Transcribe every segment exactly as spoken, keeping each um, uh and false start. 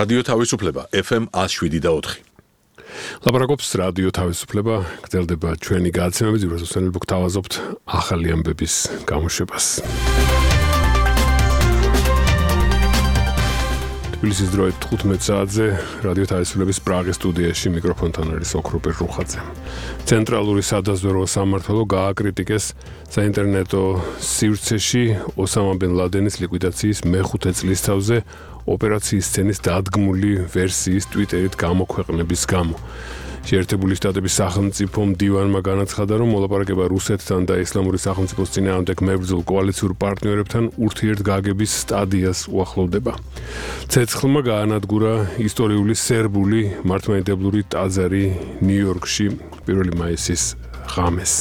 რადიო თავისუფლება ეფ ემ one oh seven და four. ლაპარაკობს რადიო თავისუფლება, გრძელდება ჩვენი გადაცემები, ზურგსასვენელბო გთავაზობთ ახალი ამბების გამოშვებას. თბილისის დროით თხუთმეტ საათზე რადიო თავისუფლების პრაღის სტუდიაში მიკროფონთან არის ოქროპი რუხაძე. ცენტრალური სადაზვერვო სამმართველო გააკრიტიკეს საინტერნეტო სივრცეში ოსამა ბენ ლადენის ლიკვიდაციის მეხუთე წლისთავზე ოპერაციის სცენის დადგმული ვერსიის ტვიტერით გამოქვეყნების გამო. შეერთებული შტატების სახელმწიფო მდივანმა განაცხადა, რომ მოლაპარაკება რუსეთთან და ისლამური სახელმწიფოს წინააღმდეგ მებრძოლ კოალიციურ პარტნიორებთან ურთიერთგაგების სტადიას უახლოვდება. ცეცხლმა გაანადგურა ისტორიული სერბული მართლმადიდებლური ტაძარი ნიუ-იორკში პირველი მაისის ღამეს.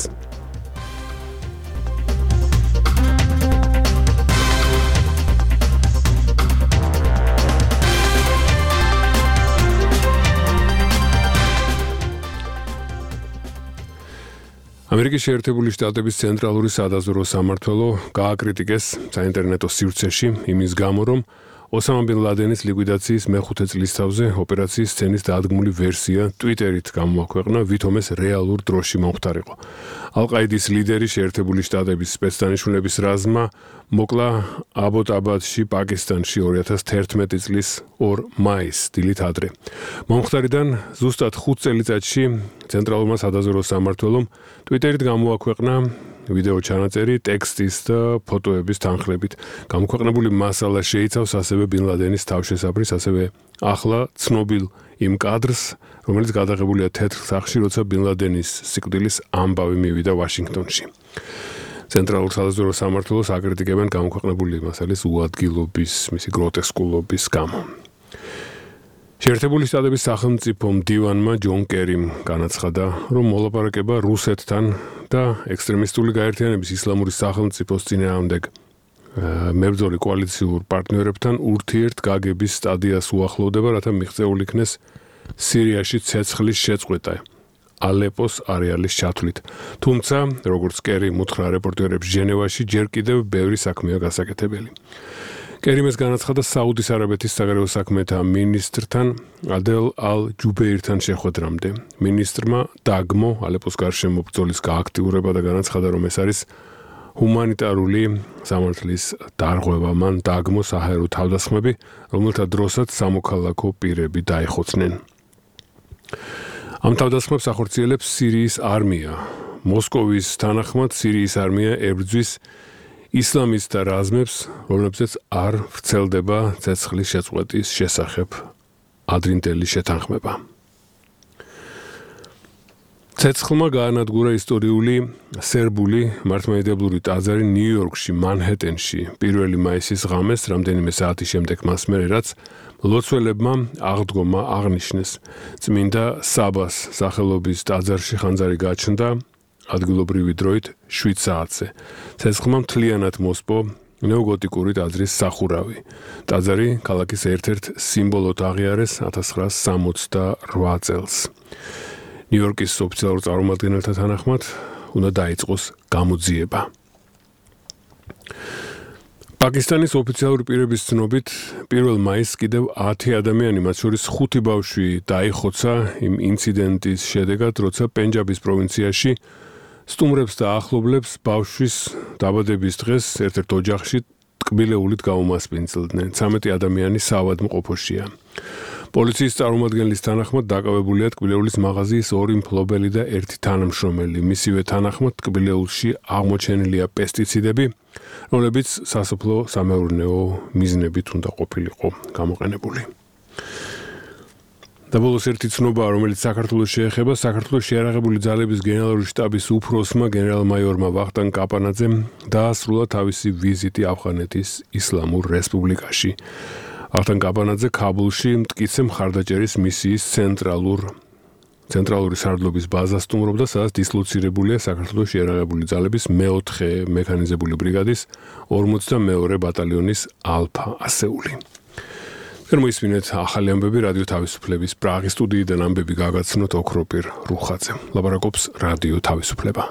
ამერიკის შეერთებული შტატების ცენტრალური სადაზვერვო სამმართველო გააკრიტიკეს საინტერნეტო სივრცეში იმის გამო, რომ ოსამა ბენ ლადენის ლიკვიდაციის მეხუთე წლისთავზე ოპერაციის სცენის დადგმული ვერსია ტვიტერით გამოაქვეყნა, ვითომ ეს რეალურ დროში მომხდარიყო. ალ-ყაიდის ლიდერი შეერთებული შტატების სპეცდანიშნულების რაზმმა მოკლა აბოტაბადში, პაკისტანში ორი ათას თერთმეტი წლის ორ მაისს, დილით ადრე. მომხდარიდან ზუსტად ხუთ წელიწადში ცენტრალურმა სადაზვერვო სამმართველომ ტვიტერით გამოაქვეყნა ვიდეო ჩანაწერი ტექსტის და ფოტოების თანხლებით. გამოქვეყნებული მასალა შეიცავს ასევე ბენ ლადენის თავშესაფრის, ასევე ახლა ცნობილ იმ კადრს, რომელიც გადაღებულია თეთრ სახლში, როცა ბენ ლადენის სიკვდილის ამბავი მივიდა ვაშინგტონში. ცენტრალურ სადაზვერვო სამმართველოს აკრიტიკებენ გამოქვეყნებული მასალის უადგილობის, მისი გროტესკულობის გამო. შეერთებული შტატების სახელმწიფო მდივანმა ჯონ კერიმ განაცხადა, რომ მოლაპარაკება რუსეთთან და ექსტრემისტული გაერთიანების ისლამური სახელმწიფოს წინააღმდეგ მებრძოლი კოალიციურ პარტნიორებთან ურთიერთგაგების სტადიას უახლოვდება, რათა მიღწეული იქნეს სირიაში ცეცხლის შეწყვეტა ალეპოს არეალის ჩათვლით. თუმცა, როგორც კერიმ უთხრა რეპორტერებს ჟენევაში, ჯერ კიდევ ბევრი საქმეა გასაკეთებელი. კერიმეს განაცხადა საუდის არაბეთის საგარეო საქმეთა მინისტრთან ადელ ალ-ჯუბეირთან შეხვედრამდე. მინისტრმა დაგმო ალეპოს გარშემო ბრძოლის გააქტიურება და განაცხადა, რომ ეს არის ჰუმანიტარული სამართლის დარღვევა. მან დაგმო საჰაერო თავდასხმები, რომელთა დროსაც სამოქალაქო პირები დაეხოცნენ. ამ თავდასხმებს ახორციელებს სირიის არმია. მოსკოვის თანახმად სირიის არმია ებრძვის ისლამისტთა რაზმებს, რომლებზეც არ ვრცელდება ცეცხლის შეწყვეტის შესახებ ადრინდელი შეთანხმება. ცეცხლმა გაანადგურა ისტორიული სერბული მართლმადიდებლური ტაძარი ნიუ-იორკში, მანჰეტენში, პირველი მაისის ღამეს, რამდენიმე საათის შემდეგ მას მერე, რაც მლოცველებმა აღდგომა აღნიშნეს. წმინდა საბას სახელობის ტაძარში ხანძარი გაჩნდა ადგილობრივი დროით შვიდ საათზე. ცეცხლმა მთლიანად მოსპო ნეოგოტიკური ტაძრის სახურავი. ტაძარი ქალაქის ერთ-ერთ სიმბოლოდ აღიარეს ათას ცხრაასი სამოცდაოთხ წელს. ნიუ-იორკის ოფიციალურ წარმომადგენელთა თანახმად უნდა დაიწყოს გამოძიება. პაკისტანის ოფიციალური პირების ცნობით, პირველ მაისს კიდევ ათი ადამიანი, მათ შორის ხუთი ბავშვი დაიხოცა იმ ინციდენტის შედეგად, როცა პენჯაბის პროვინციაში სტუმრებს და ახლობლებს ბავშვის დაბადების დღეს ერთ-ერთ ოჯახში ტკბილეულით გაუმასპინძლდნენ. ცამეტი ადამიანი საავადმყოფოშია. პოლიციის წარმომადგენლის თანახმად დაკავებულია ტკბილეულის მაღაზიის ორი მფლობელი და ერთი თანამშრომელი. მისივე თანახმად ტკბილეულში აღმოჩენილია პესტიციდები, რომლებიც სასოფლო სამეურნეო მიზნებით უნდა ყოფილიყო გამოყენებული. და ბოლოს ერთი ცნობა, რომელიც საქართველოს შეეხება, საქართველოს შეიარაღებული ძალების გენერალური შტაბის უფროსმა გენერალ-მაიორმა ვახტანგ კაპანაძემ დაასრულა თავისი ვიზიტი ავღანეთის ისლამურ რესპუბლიკაში. ვახტანგ კაპანაძე ქაბულში მტკიცე მხარდაჭერის მისიის ცენტრალურ ცენტრალური სარდლობის ბაზას სტუმრობდა, სადაც დისლოცირებულია საქართველოს შეიარაღებული ძალების მეოთხე მექანიზებული ბრიგადის ორმოცდამეორე ბატალიონის ალფა ასეული. მოისმინეთ ახალი ამბები რადიო თავისუფლების პრაღის სტუდიიდან ამბები გაგაცნოთ ოქროპირ რუხაძემ. ლაპარაკობს რადიო თავისუფლება.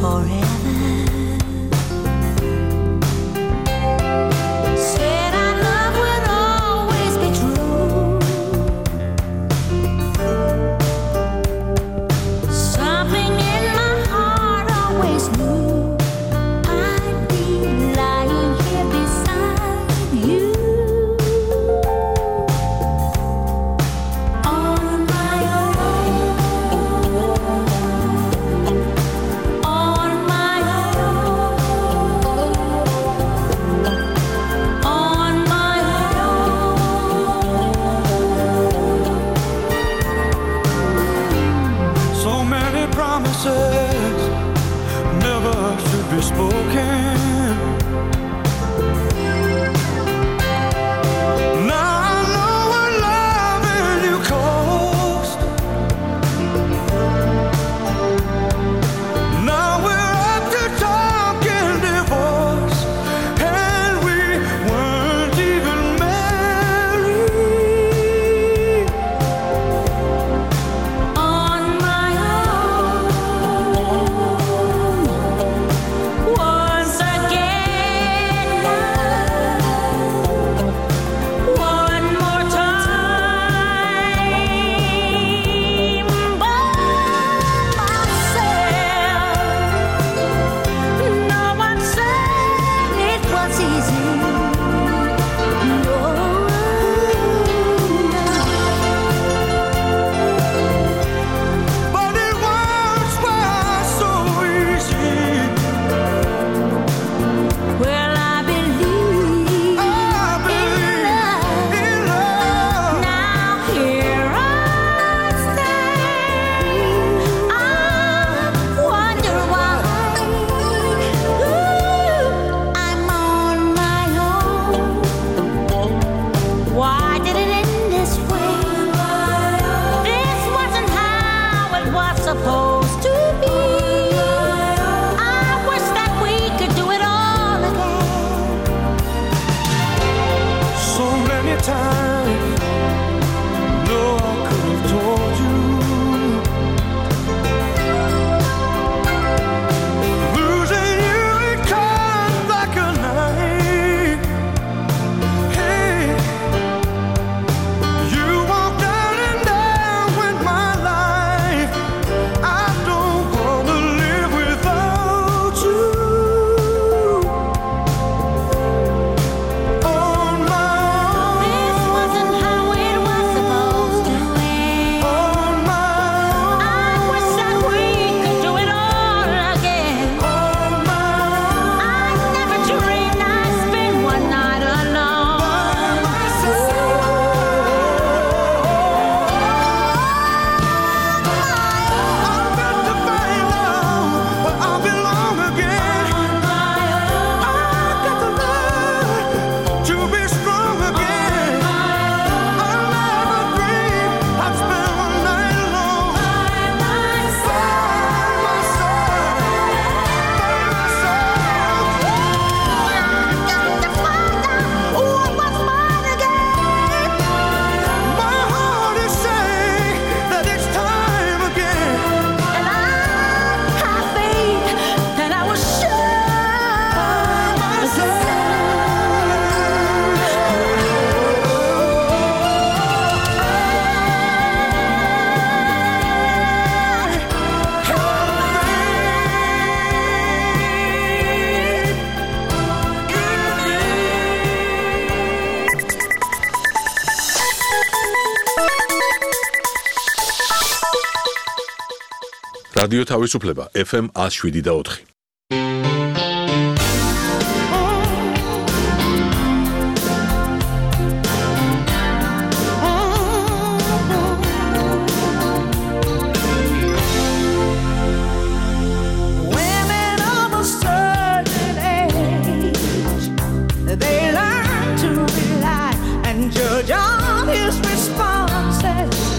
რადიო თავისუფლება ეფ ემ one oh seven და four.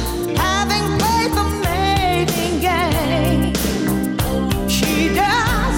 Having played the maiden game, she does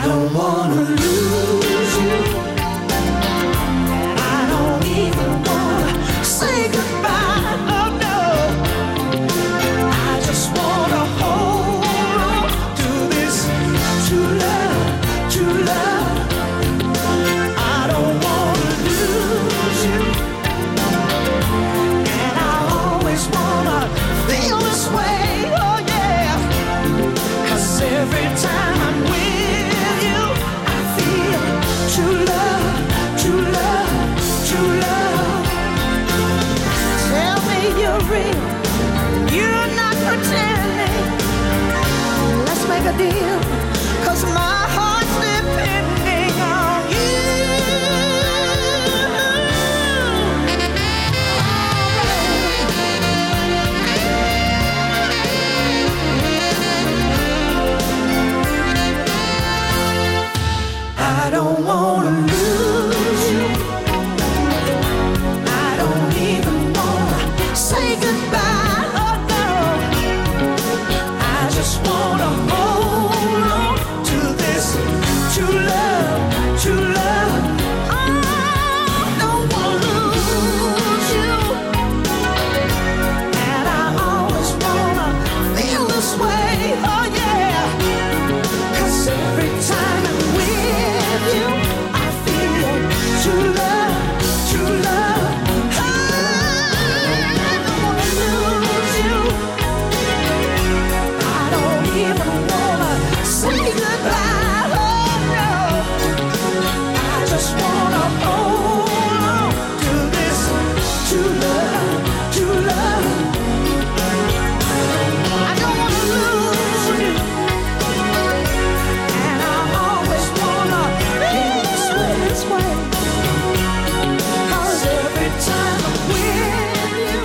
don't wanna lose you, and I don't even wanna say goodbye. Oh no, I just wanna hold on to this true love, true love. I don't wanna lose you, and I always wanna feel this way. Oh yeah, 'cause every time I'm with you, I feel true love, true love, true love. Tell me you're real, you're not pretending. Let's make a deal, 'cause my heart's depending on you. I don't wanna lose you, I don't even wanna say goodbye. Oh no, I just wanna hold on to this true love, true love. I don't wanna lose you, and I always wanna feel this way. Oh yeah, 'cause every time I'm with you, I feel true love, true love. I don't wanna lose you, I don't even wanna say goodbye. Oh no, I just wanna hold on to this true love, true love. I don't wanna lose you, and I always wanna feel this way, this way. 'Cause every time I'm with you,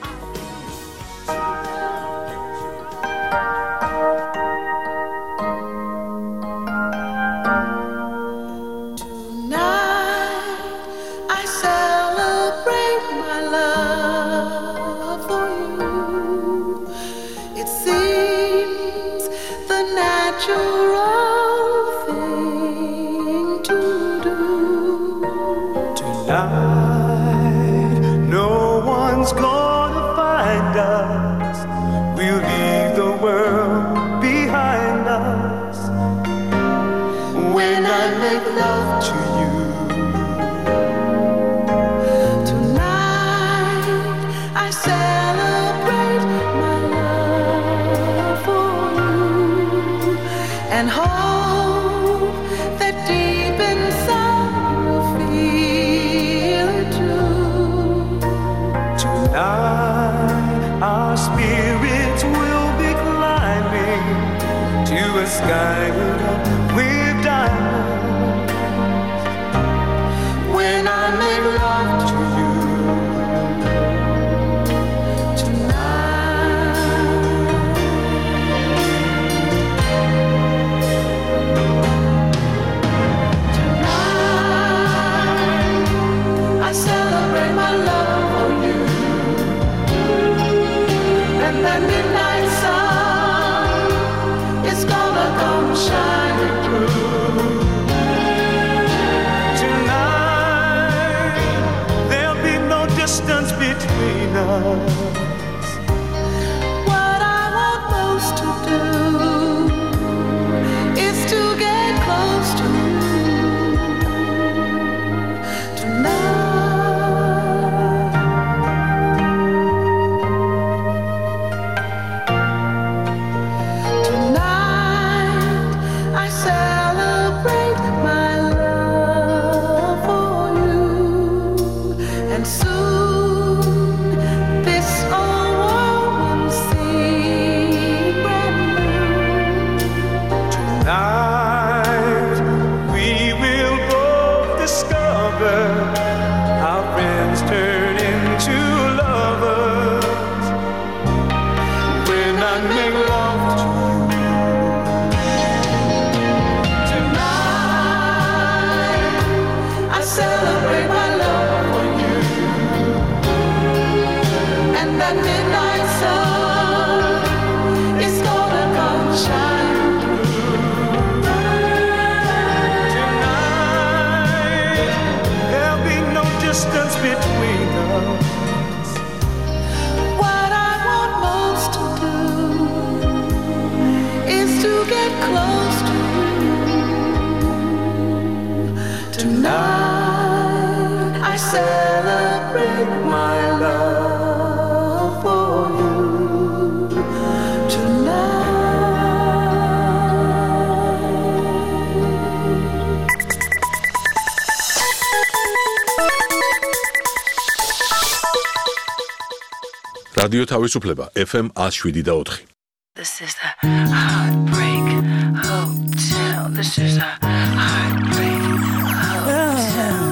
tonight I celebrate my love for you. It seems the natural thing to do. Tonight, no one's gonna find us. We'll leave the world behind us. When I make love to you, Tonight I celebrate my love for you, and hope that deep inside you'll feel it too. tonight our spirits will be climbing to a sky lit up with diamonds. When I make love to you tonight, tonight I celebrate my love for you, and that midnight sun is gonna come shining through. Tonight there'll be no distance between us. What I want most to do is to get close to you tonight. Tonight I celebrate my love for you, and soon this Tonight I celebrate my love for you. რადიო თავისუფლება F M one oh seven point four. This is the Heartbreak Hotel. This is the Heartbreak Hotel.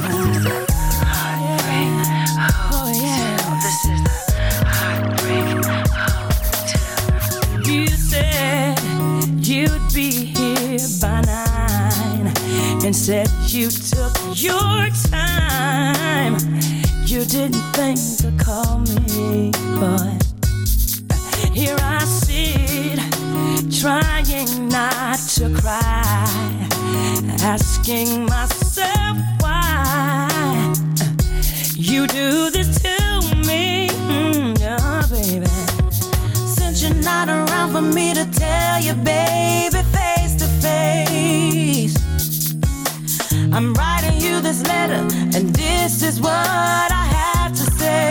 This is the Heartbreak Hotel. You said you'd be here by nine, and said you took your time. You didn't think to call me, but here I sit, trying not to cry, asking myself why you do this to me, mm, oh, baby. Since you're not around for me to tell you, baby, face to face, I'm writing you this letter, and this is what I have to say.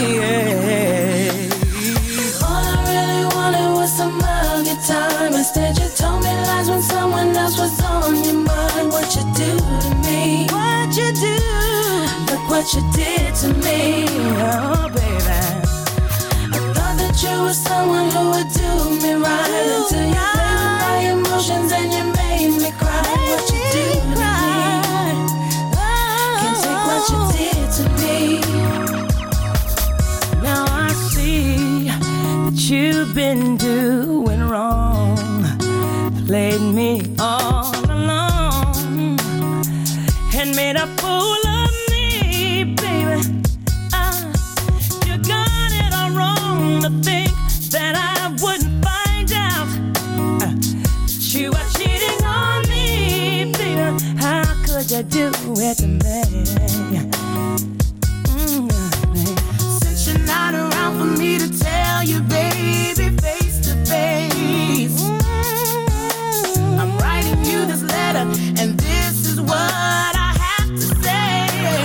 All I really wanted was some of your time. Instead you told me lies when someone else was on your mind. What you do to me? What you do? Look what you did to me, oh baby. I thought that you were someone who would do me right, until you played with my emotions and you made me cry. What you do to me? Can't take what you did to me. Now I see that you've been doing wrong, played me all along, and made a fool of me, baby. Uh, you got it all wrong to think that I wouldn't find out uh, that you are cheating on me, baby. How could you do it to me? Mm, Since you're not around for me to tell you, baby, face to face, mm, I'm writing you this letter, and this is what I have to say.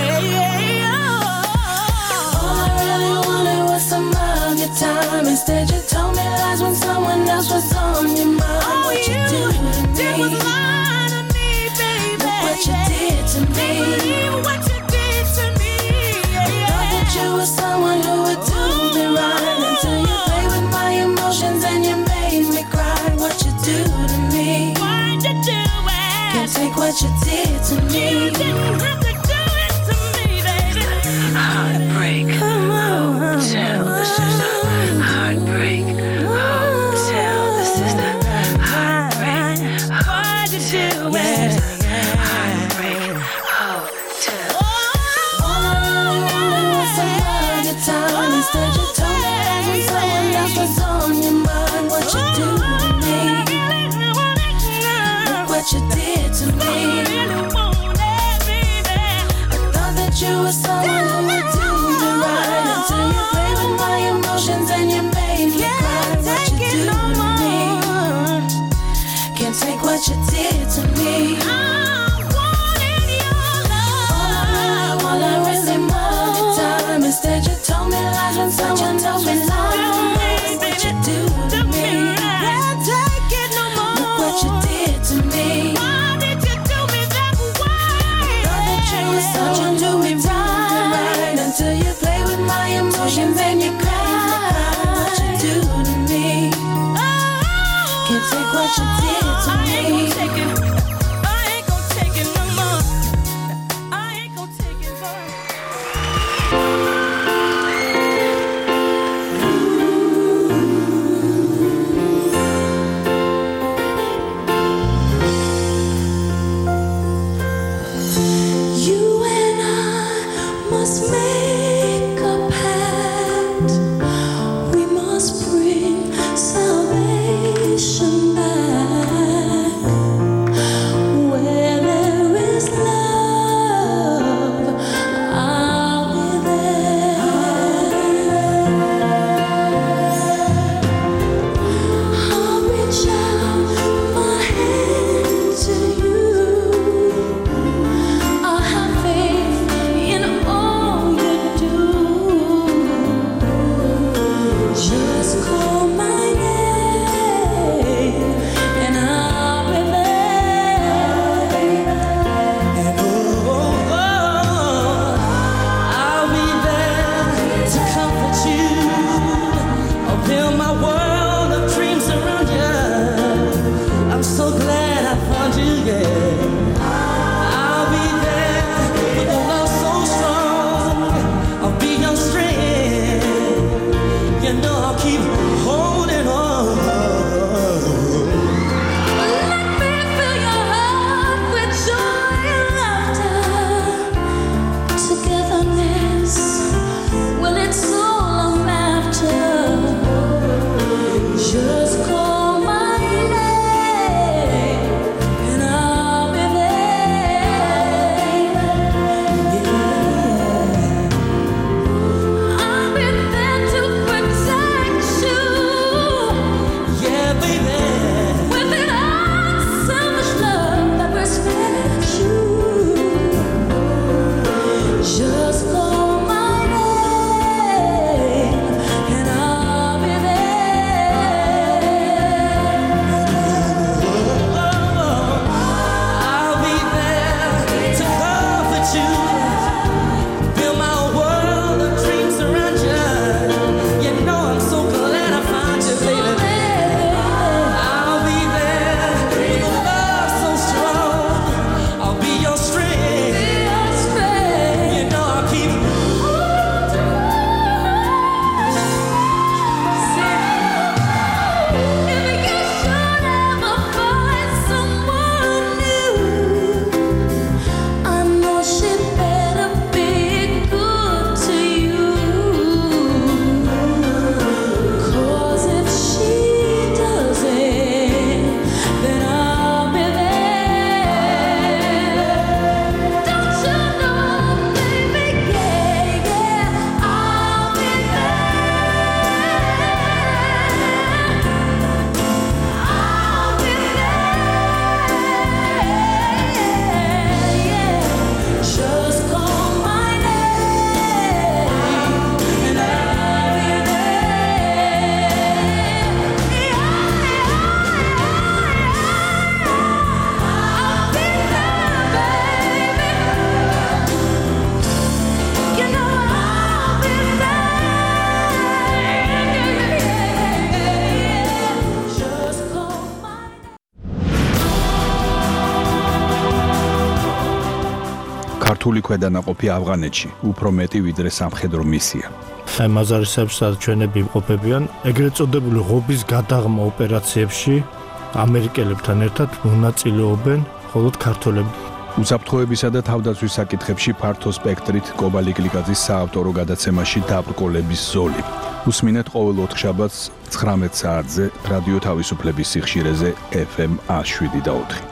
Oh. All I really wanted was some of your time. Instead you told me lies when someone else was on your mind. Oh, what you, you do to did me was lie to me, baby. Look what you did to me. What you did to me. Yeah, yeah. I thought that you were someone who would do me right, until you played with my emotions and you made me cry. What you do to me? Why'd you do it? Can't take what you did to me. You didn't have to do it to me, baby. Heartbreak Hotel. This is the Heartbreak Hotel. This is the Heartbreak Hotel. Why'd you do it? Heartbreak Hotel. All I really wanted was some of your time. Instead you told me lies when someone else was on your mind. What you do to me? Look what you did to me. I thought that you were someone who would do me right, until you played with my emotions and you made me cry. What you do to me? Can't take what you did to me. I wanted your love. All I really wanted your time. Instead you told me lies when someone else was on your mind. What you do to me? Can't take it no more. Look what you did to me. Why did you do me that way? I thought that you were someone who would do me right, until you play with my emotions and you cry. What you do to me? Can't take what you did to me. I ain't gonna take it. I ain't gonna take it no more. I ain't gonna take it, boy. You and I must make a pact. We must bring salvation back. ქართული ქვედანაყოფი ავღანეთში უფრო მეტი ვიდრე სამხედრო მისია. აი მაზარისებს სადაც ჩვენები იმყოფებიან, ეგრეთ წოდებული ღობის გადაღმა ოპერაციებში ამერიკელებთან ერთად მონაწილეობენ მხოლოდ ქართველები. უსაფრთხოებისა და თავდაცვის საკითხებში ფართო სპექტრით კობალი გლიკაძის საავტორო გადაცემაში დაბრკოლების ზოლი. უსმინეთ ყოველ ოთხშაბათს ცხრამეტ საათზე რადიო თავისუფლების სიხშირეზე ეფ ემ ას შვიდი და ოთხი.